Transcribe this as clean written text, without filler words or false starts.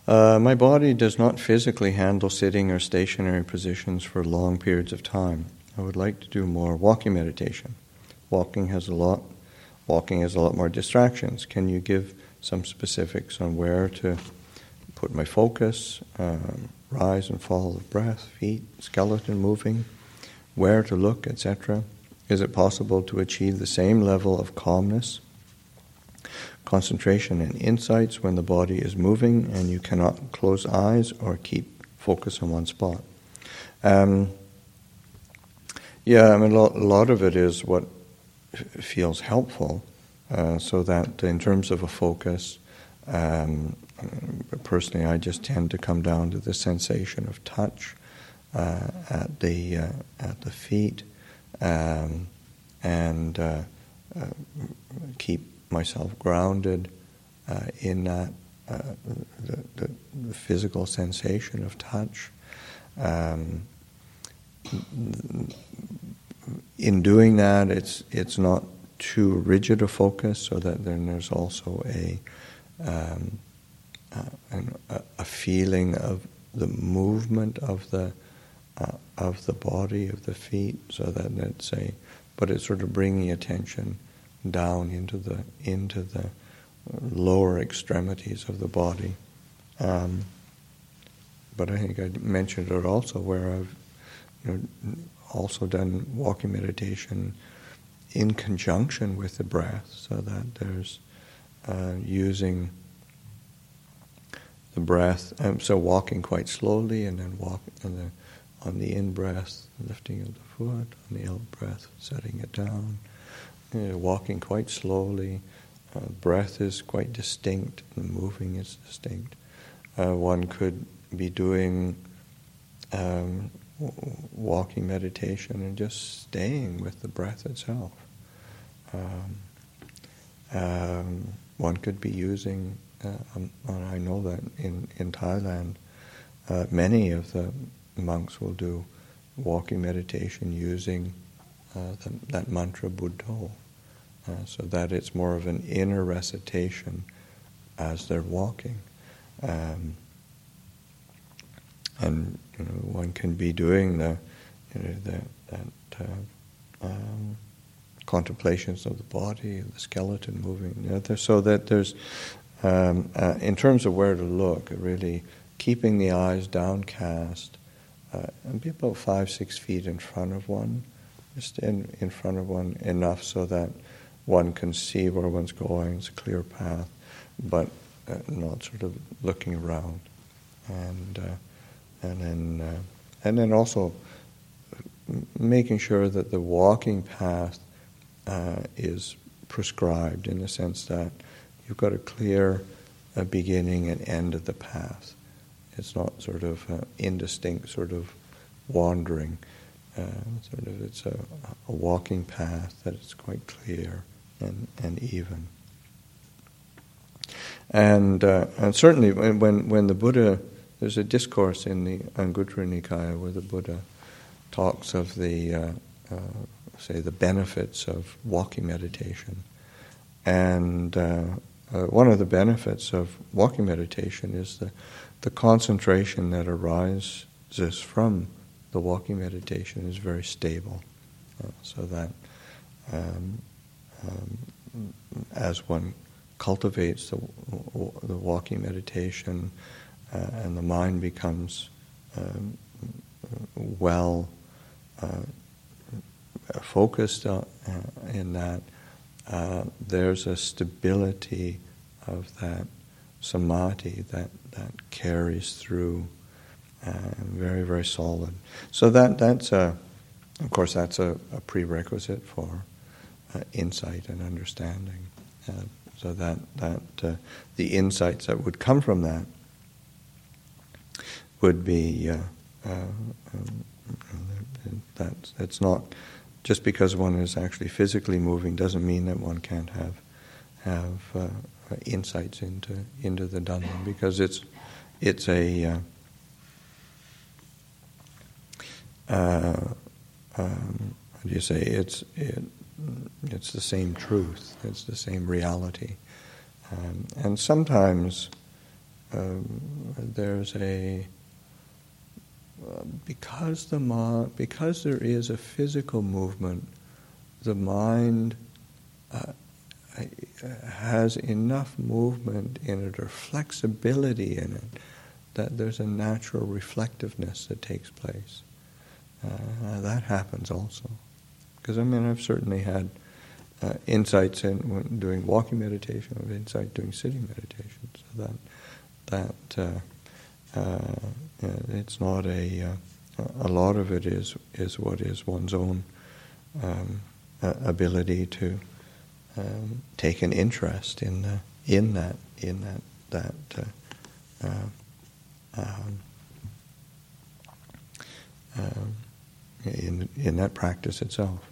My body does not physically handle sitting or stationary positions for long periods of time. I would like to do more walking meditation. Walking has a lot more distractions. Can you give some specifics on where to put my focus, rise and fall of breath, feet, skeleton moving, where to look, etc.? Is it possible to achieve the same level of calmness, concentration and insights when the body is moving and you cannot close eyes or keep focus on one spot? A lot of it is what feels helpful, so that in terms of a focus, personally I just tend to come down to the sensation of touch at the feet, and keep myself grounded in that the physical sensation of touch. In doing that, it's not too rigid a focus, so that then there's also a feeling of the movement of the body, of the feet, so that but it's sort of bringing attention down into the lower extremities of the body. But I think I mentioned it also where I've also done walking meditation in conjunction with the breath, so that there's using the breath, so walking quite slowly, and then on the in-breath, lifting of the foot, on the out-breath, setting it down, walking quite slowly. Breath is quite distinct, and moving is distinct. One could be doing walking meditation and just staying with the breath itself. One could be using, I know that in Thailand, many of the monks will do walking meditation using that mantra Buddho, so that it's more of an inner recitation as they're walking. And one can be doing the contemplations of the body, of the skeleton moving, so that there's, in terms of where to look, really keeping the eyes downcast, and be about 5-6 feet in front of one, just in front of one enough so that one can see where one's going. It's a clear path, but not sort of looking around, and then also making sure that the walking path is prescribed, in the sense that you've got a clear beginning and end of the path. It's not sort of indistinct sort of wandering. It's a walking path that is quite clear and even. And certainly when the Buddha, there's a discourse in the Anguttara Nikaya where the Buddha talks of the benefits of walking meditation. And one of the benefits of walking meditation is the concentration that arises from the walking meditation is very stable, so that as one cultivates the walking meditation, and the mind becomes well focused in that, there's a stability of that samadhi that carries through, very, very solid. So that's of course that's a prerequisite for insight and understanding. So that the insights that would come from that would be it's not just because one is actually physically moving doesn't mean that one can't have insights into the Dhamma, because it's a how do you say, it's the same truth, it's the same reality, and sometimes there's a because there is a physical movement, the mind has enough movement in it or flexibility in it that there's a natural reflectiveness that takes place. That happens also. Because I've certainly had insights when doing walking meditation, of insight doing sitting meditation. So it's not a lot of it is what is one's own ability to take an interest in that practice itself.